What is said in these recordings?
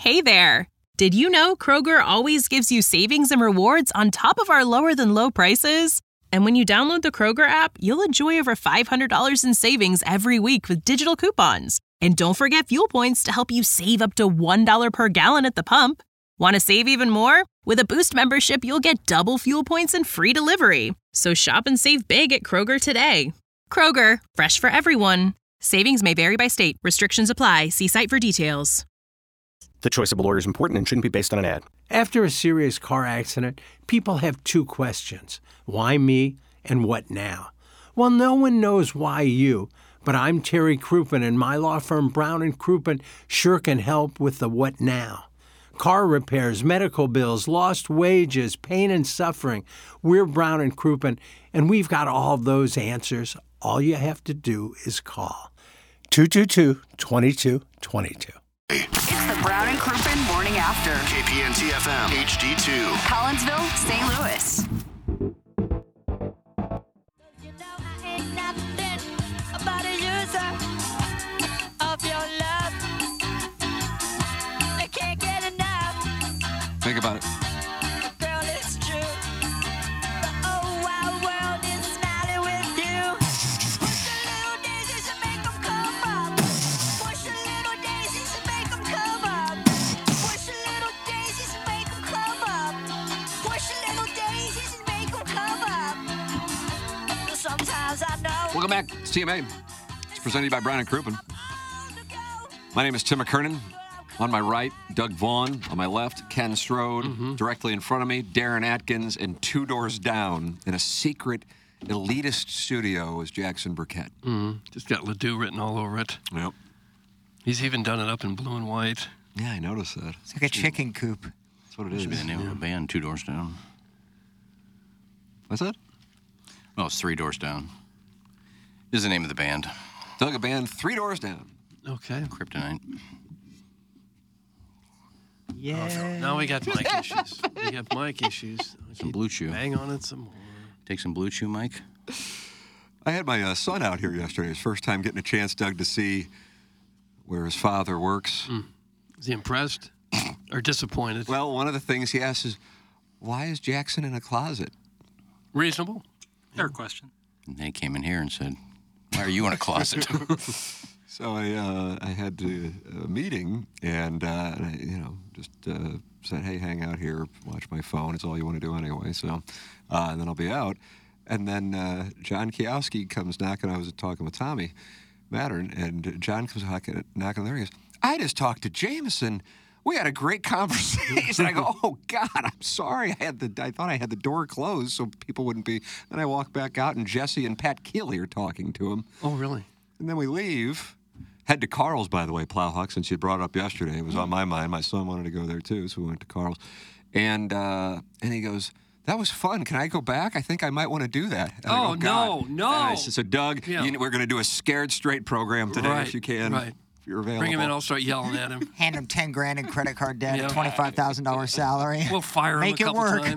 Hey there! Did you know Kroger always gives you savings and rewards on top of our lower-than-low prices? And when you download the Kroger app, you'll enjoy over $500 in savings every week with digital coupons. And don't forget fuel points to help you save up to $1 per gallon at the pump. Want to save even more? With a Boost membership, you'll get double fuel points and free delivery. So shop and save big at Kroger today. Kroger, fresh for everyone. Savings may vary by state. Restrictions apply. See site for details. The choice of a lawyer is important and shouldn't be based on an ad. After a serious car accident, people have two questions. Why me and what now? Well, no one knows why you, but I'm Terry Crouppen, and my law firm Brown & Crouppen sure can help with the what now. Car repairs, medical bills, lost wages, pain and suffering. We're Brown & Crouppen, and we've got all those answers. All you have to do is call 222-2222. It's the Brown and Crouppen Morning After. KPNT FM HD2. Collinsville, St. Louis. You know I ain't nothing but a user of your love. I can't get enough. Think about it. Girl, it's true. The whole wide world is smiling with you. Push the little daisies and make them come up. Push the little daisies and make them come up. Push the little daisies and make them come up. Push the little daisies and make them come up. Sometimes I know. Welcome back. It's TMA. It's presented by Brown & Crouppen. My name is Tim McKernan. On my right, Doug Vaughn. On my left, Ken Strode. Directly in front of me, Darren Atkins. And two doors down, in a secret elitist studio, is Jackson Burkett. Just got Ledoux written all over it. Yep. He's even done it up in blue and white. Yeah, I noticed that. It's like a chicken coop. That's what it is. Should be the name of a band, Two Doors Down. What's that? Oh, it's Three Doors Down. Is the name of the band. Doug, a band, Three Doors Down. Okay. Kryptonite. Yeah. Now we got mic issues. We got mic issues. Some Blue Chew. Bang on it some more. Take some Blue Chew, Mike. I had my son out here yesterday. His first time getting a chance, Doug, to see where his father works. Is he impressed or disappointed? Well, one of the things he asks is, why is Jackson in a closet? Reasonable. Fair question. And they came in here and said, why are you in a closet? So I had a meeting and I, just said, hey, hang out here, watch my phone. It's all you want to do anyway. So, and then I'll be out. And then John Kiowski comes knocking. I was talking with Tommy Mattern, and John comes knocking on there. He goes, I just talked to Jameson. We had a great conversation. I go, oh, God, I'm sorry. I thought I had the door closed so people wouldn't be. Then I walk back out, and Jesse and Pat Keeley are talking to him. Oh, really? And then we leave. Head to Carl's, by the way, Plowhawk, since you brought it up yesterday. It was on my mind. My son wanted to go there, too, so we went to Carl's. And he goes, that was fun. Can I go back? I think I might want to do that. And I go, God. no. And I said, so, Doug, we're going to do a Scared Straight program today if you can. Right. If you're available. Bring him in, I'll start yelling at him. Hand him $10,000 in credit card debt, a $25,000 salary. We'll fire him Make a couple it work. times.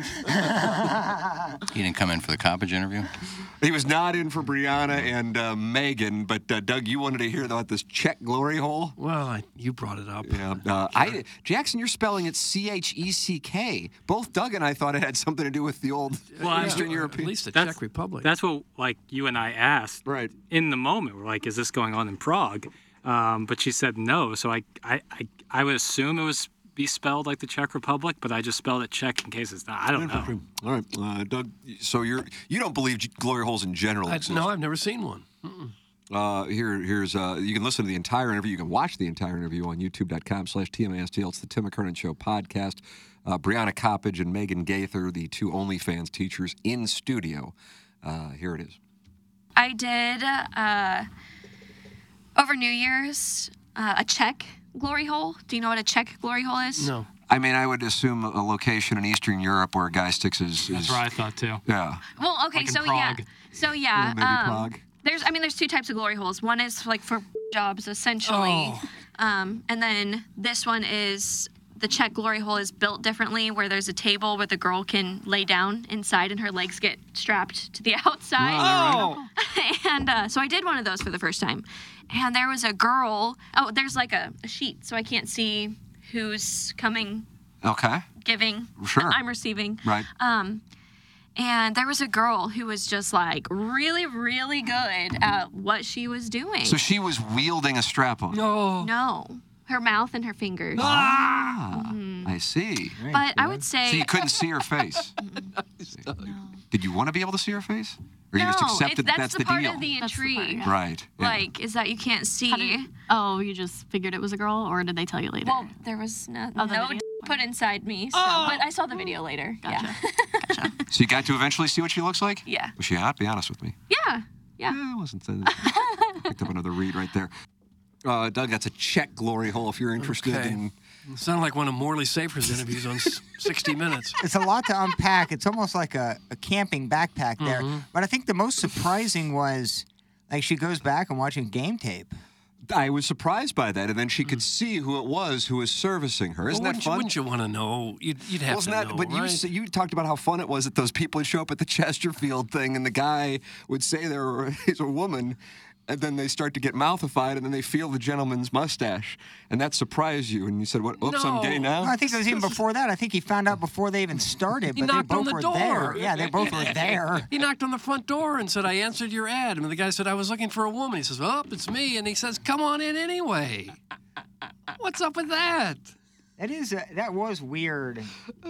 He didn't come in for the Coppage interview? He was not in for Brianna and Megan, but Doug, you wanted to hear about this Czech glory hole? Well, you brought it up. Yeah. Jackson, you're spelling it C-H-E-C-K. Both Doug and I thought it had something to do with the old Eastern European. At least the Czech Republic. That's what, you and I asked. Right. In the moment, we're like, is this going on in Prague? But she said no, so I would assume it was be spelled like the Czech Republic, but I just spelled it Czech in case it's not. I don't know. All right, Doug. So you don't believe glory holes in general exist? No, I've never seen one. Here's you can listen to the entire interview. You can watch the entire interview on YouTube.com/TMASTL. It's the Tim McKernan Show podcast. Brianna Coppage and Megan Gaither, the two OnlyFans teachers in studio. Here it is. I did over New Year's a Czech glory hole. Do you know what a Czech glory hole is? No. I mean, I would assume a location in Eastern Europe where a guy sticks his... That's what I thought, too. Yeah. Well, okay, Like in so Prague. yeah. Maybe Prague. There's two types of glory holes. One is like for jobs, essentially. Oh. And then this one is... The Czech glory hole is built differently, where there's a table where the girl can lay down inside and her legs get strapped to the outside. Oh! And so I did one of those for the first time. And there was a girl. Oh, there's like a sheet, so I can't see who's coming, Okay. giving, Sure. I'm receiving. Right. And there was a girl who was just like really, really good at what she was doing. So she was wielding a strap-on. No, her mouth and her fingers. I see. But I would say. So you couldn't see her face. Did you want to be able to see her face, or you just accepted that that's the part deal? of the intrigue. Right. Yeah. Like, is that you can't see. You just figured it was a girl, or did they tell you later? Well, there was no Oh, the video? d- put inside me, so, but I saw the video later. Gotcha. Yeah. So you got to eventually see what she looks like? Yeah. Was she hot? Be honest with me. Yeah. Yeah, it wasn't. Picked up another read right there. Doug, that's a check glory hole if you're interested in. It sounded like one of Morley Safer's interviews on 60 Minutes. It's a lot to unpack. It's almost like a camping backpack there. But I think the most surprising was, like, she goes back and watching game tape. I was surprised by that, and then she could see who it was who was servicing her. Isn't that fun? Wouldn't you want to know? You'd have to know, But right? you talked about how fun it was that those people would show up at the Chesterfield thing, and the guy would say he's a woman, and then they start to get mouthified, and then they feel the gentleman's mustache, and that surprised you, and you said, "What? Oops, I'm gay now." No, I think it was even before that. I think he found out before they even started. He But they knocked on both the were door. there. Yeah, they both were there. He knocked on the front door and said, "I answered your ad." And the guy said, "I was looking for a woman." He says, "Oh, it's me." And he says, "Come on in anyway." What's up with that? That was weird.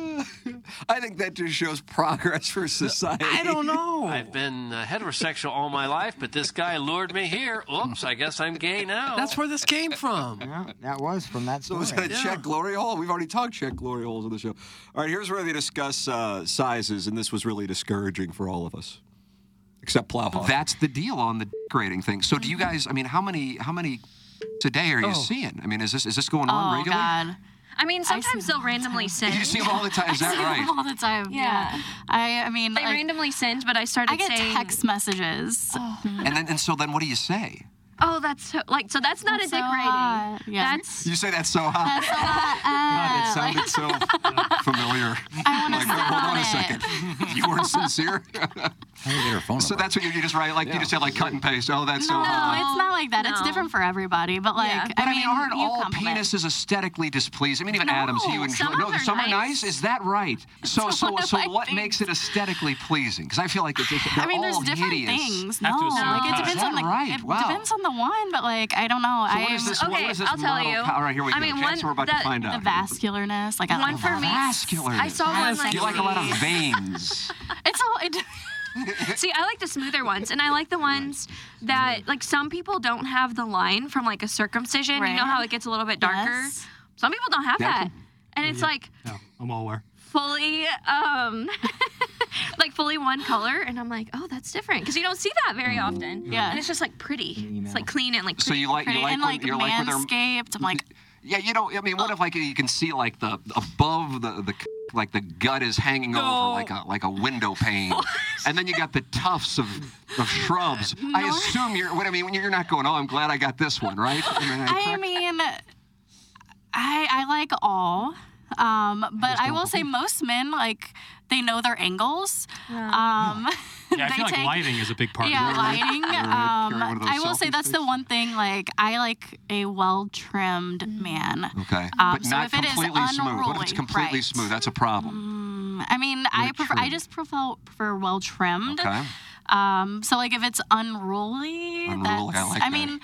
I think that just shows progress for society. I don't know. I've been heterosexual all my life, but this guy lured me here. Oops, I guess I'm gay now. That's where this came from. Yeah, that was from that So story. was that a check glory hole? We've already talked check glory holes on the show. All right, here's where they discuss sizes, and this was really discouraging for all of us, except Plowhawk. That's the deal on the rating thing. So do you guys? I mean, how many today are you seeing? I mean, is this going on regularly? God. I mean, sometimes they'll randomly send. You see them all the time. Is that I see right? them all the time. Yeah. I mean, They randomly send, but I started I get saying. text messages. And so then what do you say? Oh, that's so, so that's not That's a dick so rating. hot. Yeah. That's You say that's so hot. That's so hot. God, it sounded so familiar. I want to Like, sit hold on on a it. second. You weren't sincere. How do you get her phone So number? that's what you just write, like you just say, like cut and paste. Oh, that's so No, hot. it's not like that. It's No. different for everybody. But like, Yeah. But I mean, aren't you all compliment. penises aesthetically displeasing? I mean, even No, Adams, he would enjoy. some No, are some are nice. nice. Is that right? So It's one of my what things. makes it aesthetically pleasing? Because I feel like they're I mean, there's all different hideous. things. Have No, to assume like it it's depends on the. right? It Wow. depends on the one, but like I don't know. So what is this? What Okay, is this I'll tell model? you. All right, here we I go. mean, Chance, we're about to find the out. vascularness, like I one love for that. me. Vascularness. I saw one like You like a lot of veins. It's all. See, I like the smoother ones, and I like the ones that, like, some people don't have the line from, like, a circumcision. You know Right. how it gets a little bit darker? Yes. Some people don't have Yeah. that. And it's, like, Yeah, I'm all aware. fully, like, fully one color. And I'm like, oh, that's different. Because you don't see that very often. Yeah. And it's just, like, pretty. It's, like, clean and, like, So pretty. you like Pretty. you like and when like you're like with their manscaped. I'm like, Yeah, you know, I mean, what if like you can see like the above the like the gut is hanging over like a window pane, and then you got the tufts of shrubs. I assume you're not going. Oh, I'm glad I got this one, right? I mean, I like all. But I will say most men, like, they know their angles. Yeah, I feel like lighting is a big part of it. Lighting. Carry one of those I will say selfie that's the one thing, like, I like a well-trimmed man. Okay, but so not if it is completely smooth. What if it's unruly, completely right. smooth? That's a problem. I mean, I just prefer well-trimmed. Okay. So like if it's unruly, that's, I like mean,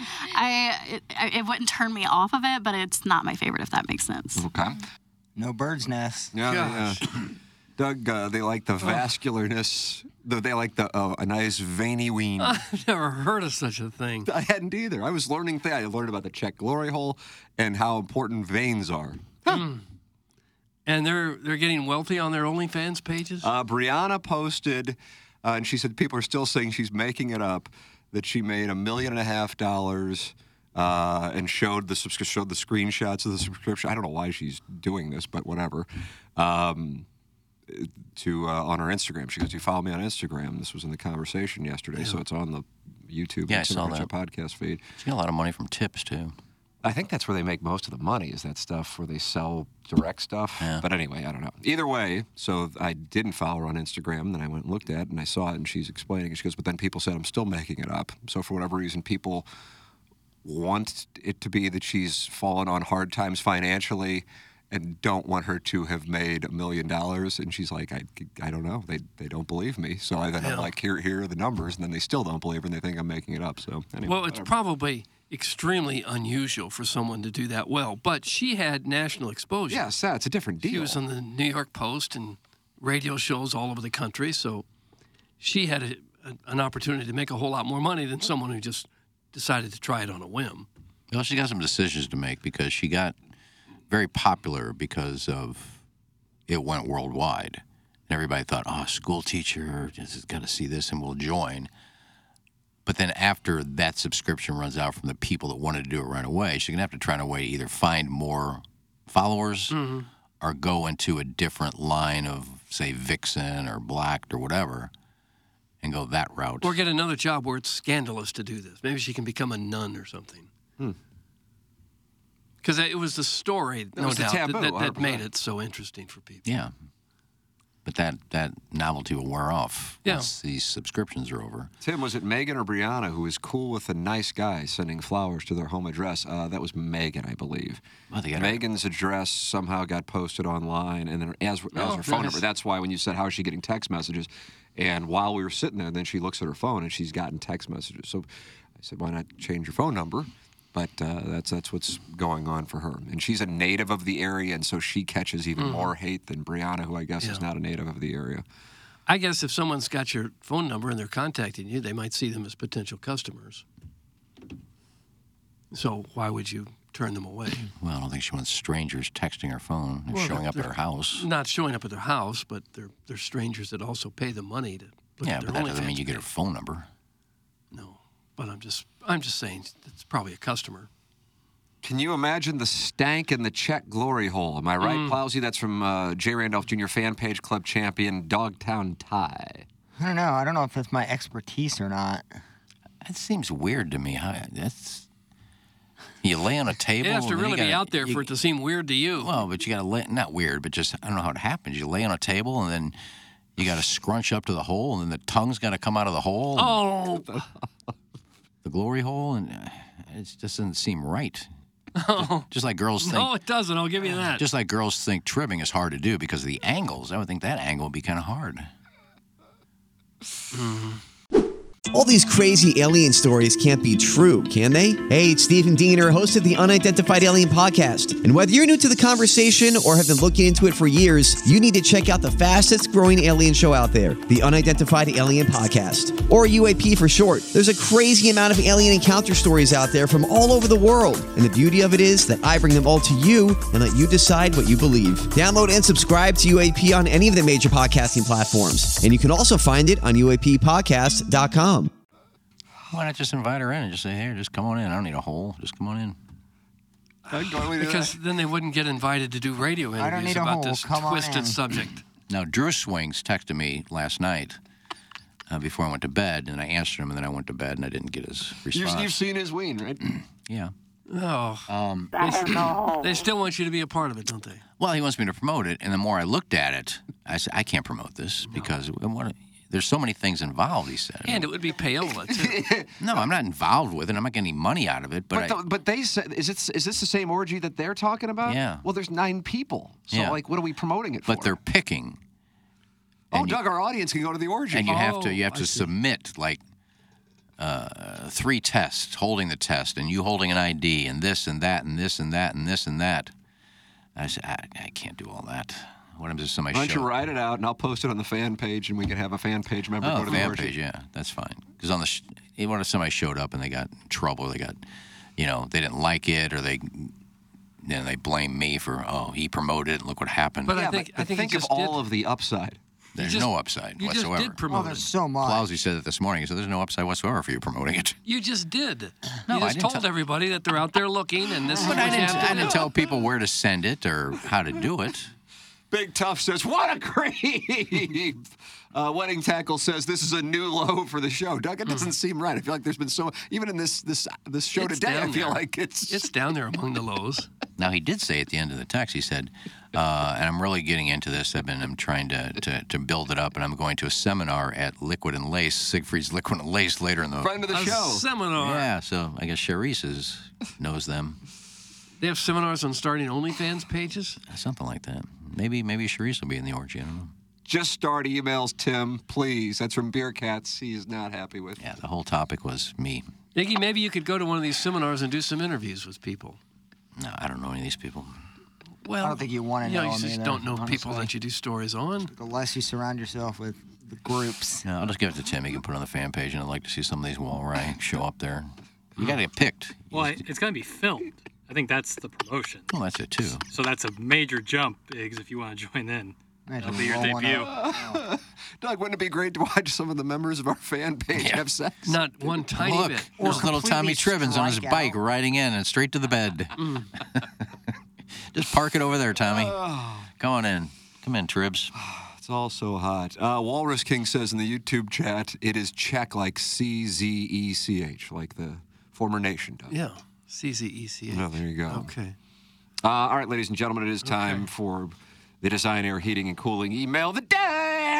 it wouldn't turn me off of it, but it's not my favorite if that makes sense. Okay. No bird's nest. Yeah. Doug, they like the vascularness. They like a nice veiny ween. I've never heard of such a thing. I hadn't either. I was learning things. I learned about the Czech glory hole and how important veins are. And they're getting wealthy on their OnlyFans pages? Brianna posted, and she said people are still saying she's making it up, that she made $1.5 million and showed the screenshots of the subscription. I don't know why she's doing this, but whatever. On her Instagram. She goes, "You follow me on Instagram." This was in the conversation yesterday, so it's on the YouTube Yeah, I and saw Cinema that. podcast feed. She got a lot of money from tips, too. I think that's where they make most of the money, is that stuff where they sell direct stuff. Yeah. But anyway, I don't know. Either way, so I didn't follow her on Instagram. Then I went and looked at it, and I saw it, and she's explaining it. She goes, but then people said I'm still making it up. So for whatever reason, people want it to be that she's fallen on hard times financially and don't want her to have made $1 million. And she's like, I don't know. They don't believe me. So I'm like, here are the numbers. And then they still don't believe her and they think I'm making it up. So anyway. Well, it's probably extremely unusual for someone to do that well. But she had national exposure. Yes, that's a different deal. She was on the New York Post and radio shows all over the country. So she had an opportunity to make a whole lot more money than someone who just decided to try it on a whim. Well, she got some decisions to make because she got very popular because of it went worldwide. And everybody thought, oh, school teacher just got to see this and we'll join. But then after that subscription runs out from the people that wanted to do it right away, she's going to have to try a way to either find more followers or go into a different line of, say, Vixen or Blacked or whatever and go that route. Or get another job where it's scandalous to do this. Maybe she can become a nun or something. Because it was the story, no doubt, that made it so interesting for people. Yeah. But that novelty will wear off once these subscriptions are over. Tim, was it Megan or Brianna who was cool with a nice guy sending flowers to their home address? That was Megan, I believe. Megan's address somehow got posted online, and then as her phone number. That's why when you said, how is she getting text messages? And while we were sitting there, then she looks at her phone, and she's gotten text messages. So I said, why not change your phone number? But that's what's going on for her. And she's a native of the area, and so she catches even more hate than Brianna, who I guess is not a native of the area. I guess if someone's got your phone number and they're contacting you, they might see them as potential customers. So why would you turn them away? Well, I don't think she wants strangers texting her phone and showing up at her house. Not showing up at their house, but they're strangers that also pay the money to look at their but that doesn't mean you get her phone number. No, but I'm just saying it's probably a customer. Can you imagine the stank in the Czech glory hole? Am I right, Plowsy? That's from J. Randolph Jr. fan page club champion Dogtown Ty. I don't know. I don't know if that's my expertise or not. That seems weird to me. You lay on a table. It has to really be out there for it to seem weird to you. Well, but you got to lay, not weird, but just, I don't know how it happens. You lay on a table and then you got to scrunch up to the hole and then the tongue's got to come out of the hole. Oh. The glory hole, and it just doesn't seem right. Oh. Just like girls think. No, it doesn't. I'll give you that. Just like girls think trimming is hard to do because of the angles. I would think that angle would be kind of hard. All these crazy alien stories can't be true, can they? Hey, it's Stephen Diener, host of the Unidentified Alien Podcast. And whether you're new to the conversation or have been looking into it for years, you need to check out the fastest growing alien show out there, the Unidentified Alien Podcast, or UAP for short. There's a crazy amount of alien encounter stories out there from all over the world. And the beauty of it is that I bring them all to you and let you decide what you believe. Download and subscribe to UAP on any of the major podcasting platforms. And you can also find it on UAPpodcast.com. Why not just invite her in and just say, hey, just come on in. I don't need a hole. Just come on in. Because then they wouldn't get invited to do radio interviews about this twisted subject. Now, Drew Swings texted me last night before I went to bed, and I answered him, and then I went to bed, and I didn't get his response. You've seen his ween, right? Yeah. Oh. They still want you to be a part of it, don't they? Well, he wants me to promote it, and the more I looked at it, I said, I can't promote this because there's so many things involved, he said. And it would be payola, too. No, I'm not involved with it. I'm not getting any money out of it. But they said, is this the same orgy that they're talking about? Yeah. Well, there's 9 people. So, what are we promoting it for? But they're picking. Doug, our audience can go to the orgy. And you have to submit, 3 tests, holding the test, and you holding an ID, and this and that, and this and that, and this and that. I said, I can't do all that. What if somebody Why don't you write it out, and I'll post it on the fan page, and we can have a fan page member go to the orgy. Page, yeah, that's fine. Because on what if somebody showed up and they got in trouble, they got, they didn't like it, or they blame me for, he promoted it, and look what happened. But I think of all of the upside. There's no upside whatsoever. You just did promote it. There's so much. Plowsy said it this morning. He said there's no upside whatsoever for you promoting it. You just did. No, you just told everybody that they're out there looking, and this is what I didn't tell people where to send it or how to do it. Big Tough says, what a creep. Wedding Tackle says, this is a new low for the show. Doug, it doesn't seem right. I feel like there's been even in this show today, I feel like it's down there among the lows. Now, he did say at the end of the text, he said, and I'm really getting into this. I'm trying to build it up, and I'm going to a seminar at Liquid and Lace, Siegfried's Liquid and Lace, later in the... Friend of the show. Seminar. Yeah, so I guess Charisse knows them. They have seminars on starting OnlyFans pages? Something like that. Maybe Charisse will be in the orgy. I don't know. Just start emails, Tim, please. That's from Beer Cats. He is not happy with. Yeah, the whole topic was me. Iggy, maybe you could go to one of these seminars and do some interviews with people. No, I don't know any of these people. Well, I don't think you want to know you them just either, don't know people honestly. that you do stories on. The less you surround yourself with the groups. No, I'll just give it to Tim. He can put it on the fan page, and I'd like to see some of these where I show up there. You got to get picked. Well, it's going to be filmed. I think that's the promotion. Well, that's it, too. So that's a major jump, Biggs, if you want to join in. That'll be your roll one debut. Doug, wouldn't it be great to watch some of the members of our fan page have sex? Not one tiny Look, bit. there's little Tommy Trivens on his bike riding in and straight to the bed. Just park it over there, Tommy. Come on in. Come in, Tribs. It's all so hot. Walrus King says in the YouTube chat, it is Czech like C-Z-E-C-H, like the former nation does. Yeah, C-Z-E-C-H. Oh, there you go. Okay. All right, ladies and gentlemen, it is time for the Design Air Heating and Cooling email of the day.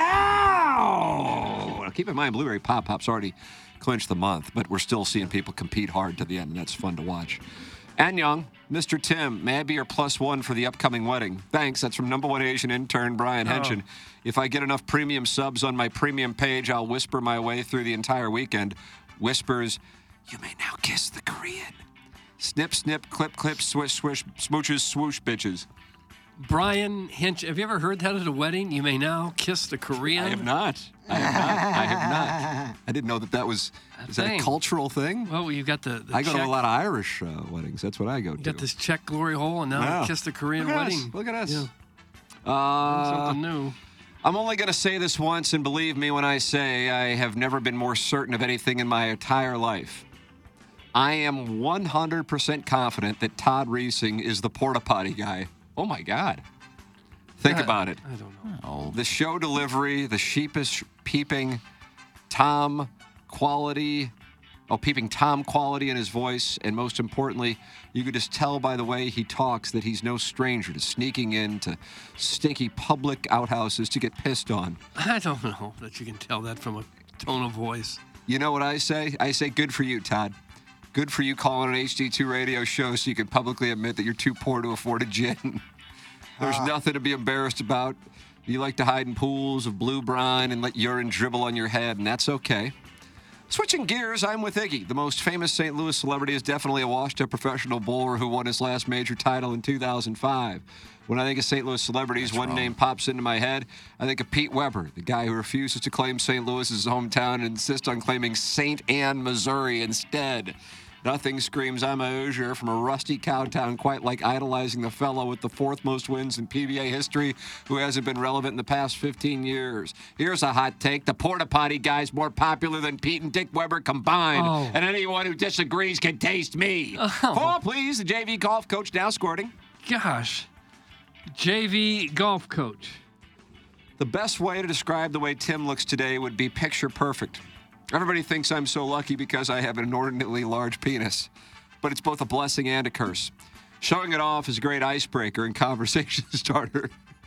Now, keep in mind, Blueberry Pop Pop's already clinched the month, but we're still seeing people compete hard to the end, and that's fun to watch. Annyeong, Mr. Tim, may I be your +1 for the upcoming wedding? Thanks. That's from #1 Asian intern Brian Henshin. If I get enough premium subs on my premium page, I'll whisper my way through the entire weekend. Whispers, you may now kiss the Korean. Snip, snip, clip, clip, swish, swish, smooches, swoosh, bitches. Brian Hinch, have you ever heard that at a wedding? You may now kiss the Korean. I have not. I have not. I didn't know that was. Is that a cultural thing? Well, you got the I go to Czech- a lot of Irish weddings. That's what I go to. You got this Czech glory hole, and now Yeah. kiss the Korean Look at wedding. us. Look at us. Yeah. Something new. I'm only going to say this once, and believe me when I say I have never been more certain of anything in my entire life. I am 100% confident that Todd Reesing is the porta potty guy. Oh, my God. Think about it. I don't know. The show delivery, the sheepish peeping Tom quality, peeping Tom quality in his voice, and most importantly, you could just tell by the way he talks that he's no stranger to sneaking into stinky public outhouses to get pissed on. I don't know that you can tell that from a tone of voice. You know what I say? I say good for you, Todd. Good for you calling an HD2 radio show so you can publicly admit that you're too poor to afford a gin. There's nothing to be embarrassed about. You like to hide in pools of blue brine and let urine dribble on your head, and that's okay. Switching gears, I'm with Iggy. The most famous St. Louis celebrity is definitely a washed-up professional bowler who won his last major title in 2005. When I think of St. Louis celebrities, one name pops into my head. I think of Pete Weber, the guy who refuses to claim St. Louis as his hometown and insists on claiming St. Anne, Missouri instead. Nothing screams I'm a Hoosier from a rusty cowtown quite like idolizing the fellow with the 4th most wins in PBA history who hasn't been relevant in the past 15 years. Here's a hot take. The porta potty guy's more popular than Pete and Dick Weber combined. And anyone who disagrees can taste me. Oh, please, the JV golf coach now squirting. Gosh. JV golf coach. The best way to describe the way Tim looks today would be picture perfect. Everybody thinks I'm so lucky because I have an inordinately large penis, but it's both a blessing and a curse. Showing it off is a great icebreaker and conversation starter.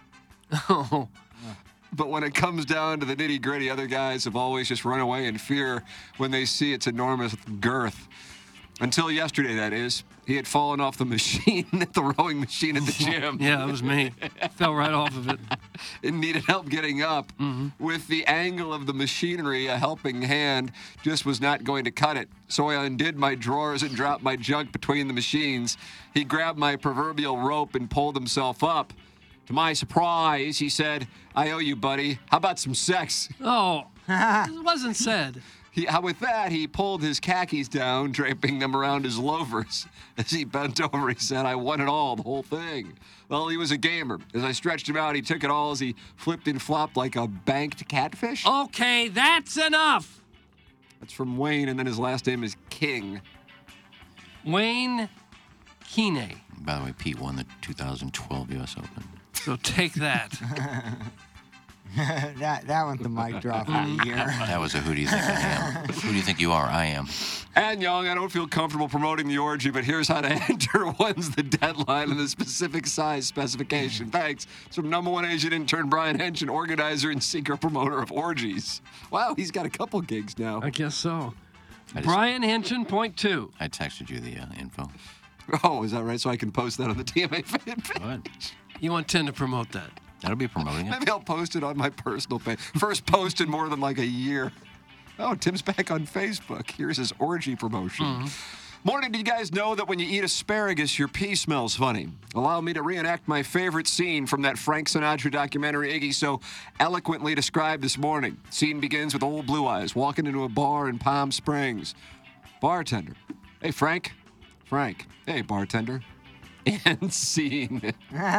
But when it comes down to the nitty-gritty, other guys have always just run away in fear when they see its enormous girth. Until yesterday, that is. He had fallen off the machine, the rowing machine at the gym. Yeah, that was me. Fell right off of it. And needed help getting up. With the angle of the machinery, a helping hand just was not going to cut it. So I undid my drawers and dropped my junk between the machines. He grabbed my proverbial rope and pulled himself up. To my surprise, he said, I owe you, buddy. How about some sex? Oh, it wasn't said. With that, he pulled his khakis down, draping them around his loafers. As he bent over, he said, I won it all, the whole thing. Well, he was a gamer. As I stretched him out, he took it all as he flipped and flopped like a banked catfish. Okay, that's enough. That's from Wayne, and then his last name is King. Wayne Kine. By the way, Pete won the 2012 U.S. Open. So take that. that one's the mic drop of the year. That was a who do you think I am? Who do you think you are? I am. And Young, I don't feel comfortable promoting the orgy, but here's how to enter. When's the deadline and the specific size specification? Thanks. It's from number one Asian intern Brian Henson, organizer and secret promoter of orgies. Wow, he's got a couple gigs now. I guess so. Brian Henson, point 2. I texted you the info. Oh, is that right? So I can post that on the TMA fan page. You want 10 to promote that? That'll be promoting it. Maybe I'll post it on my personal page. First post in more than like a year. Oh, Tim's back on Facebook. Here's his orgy promotion. Morning, did you guys know that when you eat asparagus, your pee smells funny? Allow me to reenact my favorite scene from that Frank Sinatra documentary Iggy so eloquently described this morning. Scene begins with old Blue Eyes walking into a bar in Palm Springs. Bartender. Hey, Frank. Frank. Hey, bartender. And scene.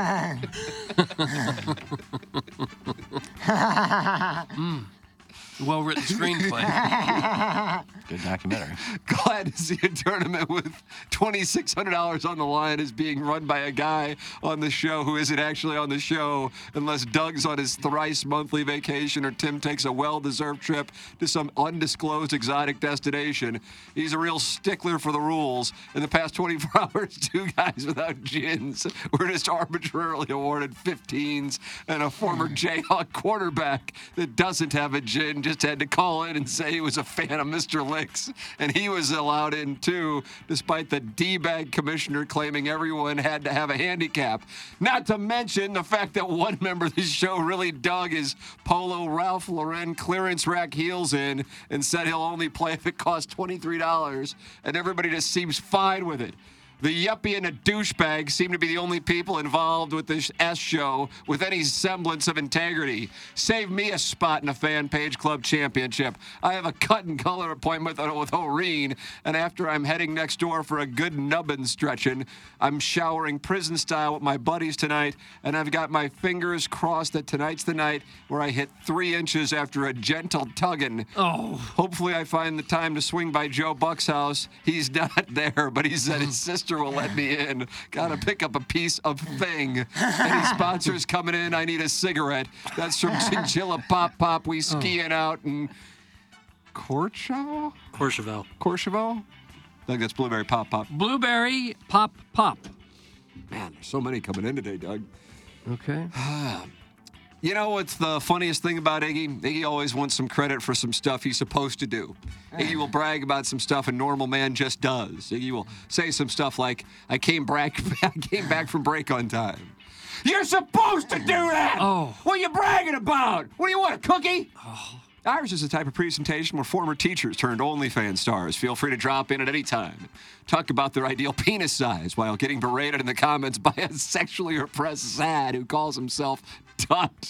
Well-written screenplay. Good documentary. Glad to see a tournament with $2,600 on the line is being run by a guy on the show who isn't actually on the show unless Doug's on his thrice monthly vacation or Tim takes a well-deserved trip to some undisclosed exotic destination. He's a real stickler for the rules. In the past 24 hours, 2 guys without gins were just arbitrarily awarded 15s, and a former Jayhawk quarterback that doesn't have a gin just had to call in and say he was a fan of Mr. Licks, and he was allowed in too, despite the D-bag commissioner claiming everyone had to have a handicap. Not to mention the fact that one member of the show really dug his Polo Ralph Lauren clearance rack heels in and said he'll only play if it costs $23, and everybody just seems fine with it. The yuppie and a douchebag seem to be the only people involved with this S show with any semblance of integrity. Save me a spot in a fan page club championship. I have a cut and color appointment with Oreen, and after I'm heading next door for a good nubbin stretching, I'm showering prison style with my buddies tonight, and I've got my fingers crossed that tonight's the night where I hit 3 inches after a gentle tugging. Oh. Hopefully I find the time to swing by Joe Buck's house. He's not there, but he said his sister will let me in. Gotta pick up a piece of thing. Any sponsors coming in? I need a cigarette. That's from Chinchilla Pop Pop. We skiing out in Courchevel? Courchevel? I think that's Blueberry Pop Pop. Blueberry Pop Pop. Man, there's so many coming in today, Doug. Okay. You know what's the funniest thing about Iggy? Iggy always wants some credit for some stuff he's supposed to do. Iggy will brag about some stuff a normal man just does. Iggy will say some stuff like, I came back from break on time. You're supposed to do that! Oh. What are you bragging about? What do you want, a cookie? Oh. Ours is the type of presentation where former teachers turned OnlyFans stars feel free to drop in at any time. Talk about their ideal penis size while getting berated in the comments by a sexually repressed sad who calls himself Tut.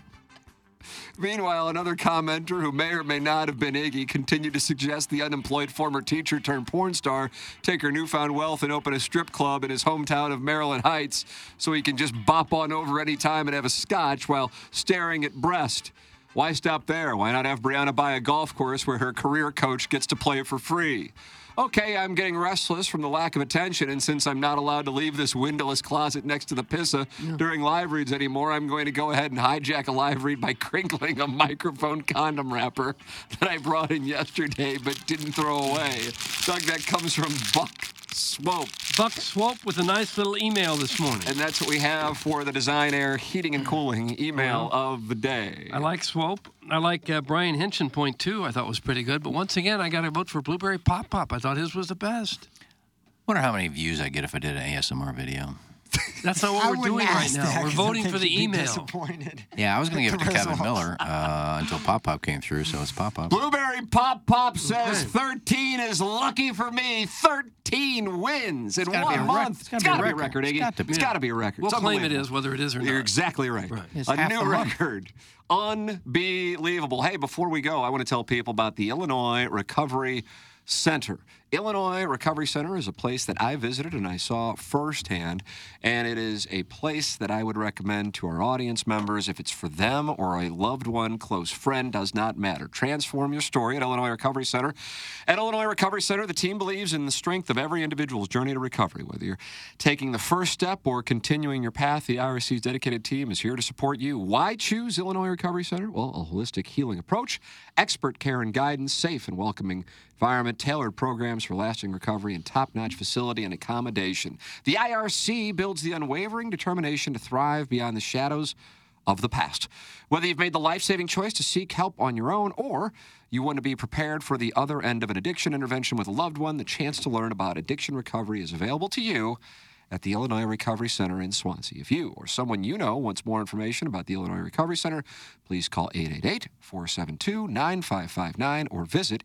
Meanwhile, another commenter who may or may not have been Iggy continued to suggest the unemployed former teacher turned porn star take her newfound wealth and open a strip club in his hometown of Maryland Heights so he can just bop on over any time and have a scotch while staring at breast. Why stop there? Why not have Brianna buy a golf course where her career coach gets to play for free? Okay, I'm getting restless from the lack of attention, and since I'm not allowed to leave this windowless closet next to the pissa during live reads anymore, I'm going to go ahead and hijack a live read by crinkling a microphone condom wrapper that I brought in yesterday but didn't throw away. Doug, that comes from Buck Swope. Buck Swope with a nice little email this morning. And that's what we have for the Design Air Heating and Cooling email of the day. I like Swope. I like Brian Henson, point 2. I thought was pretty good. But once again, I got to vote for Blueberry Pop Pop. I thought his was the best. Wonder how many views I get if I did an ASMR video. That's not what we're doing right now. We're voting for the email. Yeah, I was going to give it to Kevin Miller until Pop Pop came through, so it's Pop Pop. Blueberry Pop Pop says 13 is lucky for me. 13 wins in 1 month. It's got to be a record, Iggy. It's got to be a record. We'll claim it is, whether it is or not. You're exactly right. A new record. Unbelievable. Hey, before we go, I want to tell people about the Illinois Recovery Center. Illinois Recovery Center is a place that I visited and I saw firsthand, and it is a place that I would recommend to our audience members if it's for them or a loved one, close friend, does not matter. Transform your story at Illinois Recovery Center. At Illinois Recovery Center, the team believes in the strength of every individual's journey to recovery. Whether you're taking the first step or continuing your path, the IRC's dedicated team is here to support you. Why choose Illinois Recovery Center? Well, a holistic healing approach, expert care and guidance, safe and welcoming environment, tailored programs for lasting recovery, and top-notch facility and accommodation. The IRC builds the unwavering determination to thrive beyond the shadows of the past. Whether you've made the life-saving choice to seek help on your own or you want to be prepared for the other end of an addiction intervention with a loved one, the chance to learn about addiction recovery is available to you at the Illinois Recovery Center in Swansea. If you or someone you know wants more information about the Illinois Recovery Center, please call 888-472-9559 or visit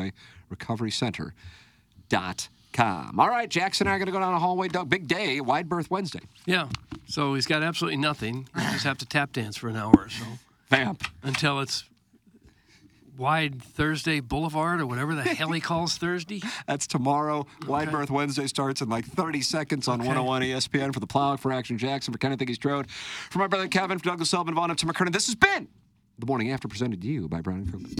IllinoisRecoveryCenter.com. All right, Jackson and I are going to go down a hallway. Doug, big day, Wide Berth Wednesday. Yeah, so he's got absolutely nothing. You just have to tap dance for an hour or so. Vamp. Until it's Wide Thursday Boulevard or whatever the hell he calls Thursday. That's tomorrow. Wide Berth Wednesday starts in like 30 seconds on 101 ESPN. For the Plow, for Action Jackson, for Kenneth Iggy Strode, for my brother Kevin, for Douglas Sullivan, Vaughn, up to McKernan. This has been The Morning After, presented to you by Brown & Crouppen.